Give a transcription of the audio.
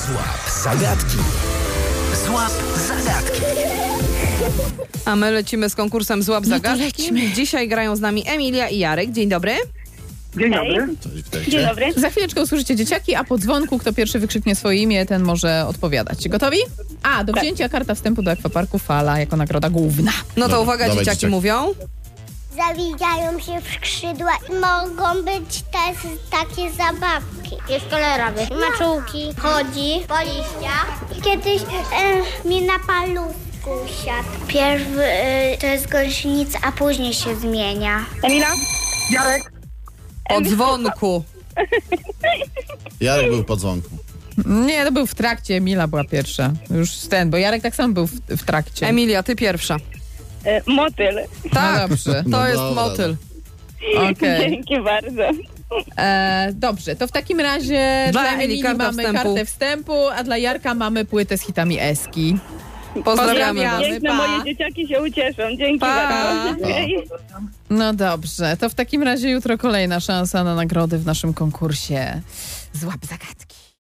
Złap zagadki. Złap zagadki. A my lecimy z konkursem Złap zagadki. Dzisiaj grają z nami Emilia i Jarek. Dzień dobry. Dzień dobry. Dzień dobry. Za chwileczkę usłyszycie dzieciaki, a po dzwonku, kto pierwszy wykrzyknie swoje imię, ten może odpowiadać. Gotowi? Do wzięcia karta wstępu do akwaparku Fala jako nagroda główna. No to uwaga, dawaj, dzieciaki mówią. Zawijają się w skrzydła i mogą być też takie zabawki. Jest kolorowy. Maczułki. Chodzi po liściach. Kiedyś mi na paluszku siadł. Pierw to jest gąsienica, a później się zmienia. Emila? Jarek? O dzwonku. Jarek był po dzwonku. Nie, to był w trakcie, Emila była pierwsza. Już bo Jarek tak samo był w trakcie. Emilia, ty pierwsza. Motyl. Tak, No dobrze. to jest dobra, motyl. Okej. Dzięki bardzo. Dobrze, to w takim razie Dla dla Emilii Emilii karta mamy wstępu. kartę wstępu, a dla Jarka mamy płytę z hitami Eski. Pozdrawiamy was. Piękne moje dzieciaki się ucieszą. Dzięki Pa. bardzo. No dobrze, to w takim razie jutro kolejna szansa na nagrody w naszym konkursie Złap zagadki.